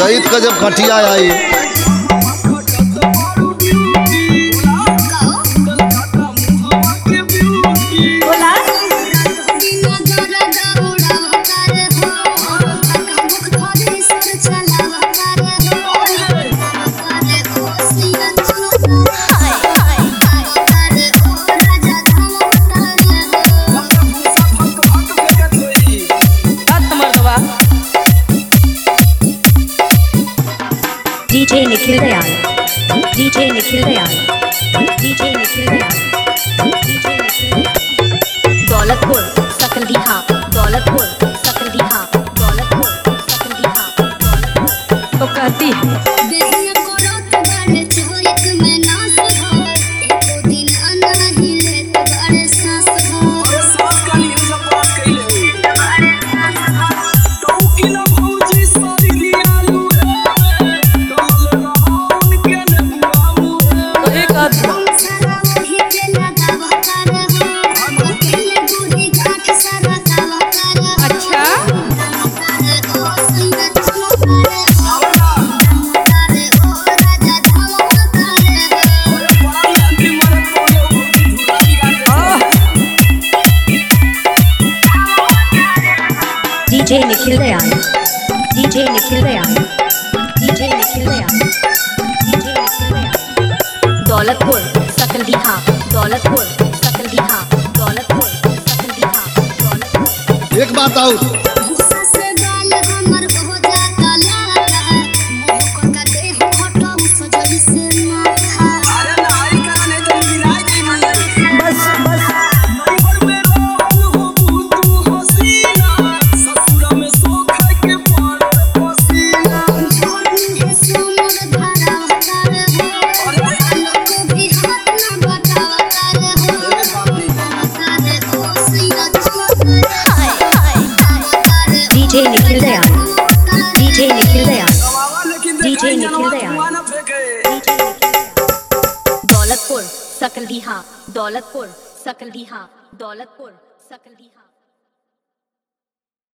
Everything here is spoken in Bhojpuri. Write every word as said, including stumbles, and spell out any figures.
चैत का जब खटिया आई DJ Nikhil Dayal DJ Nikhil Dayal DJ Nikhil Dayal DJ Nikhil Daulatpur Sakaldiha Daulatpur Sakaldiha Daulatpur Sakaldiha तो कहती है DJ Nikhil Dayal DJ Nikhil Dayal DJ Nikhil Dayal DJ Nikhil Dayal Daulatpur Sakaldiha Daulatpur Sakaldiha Daulatpur Sakaldiha Daulatpur एक बात और DJ Nikhil Dayal DJ Nikhil Dayal DJ Nikhil Dayal Daulatpur Sakaldiha Daulatpur Sakaldiha Daulatpur Sakaldiha.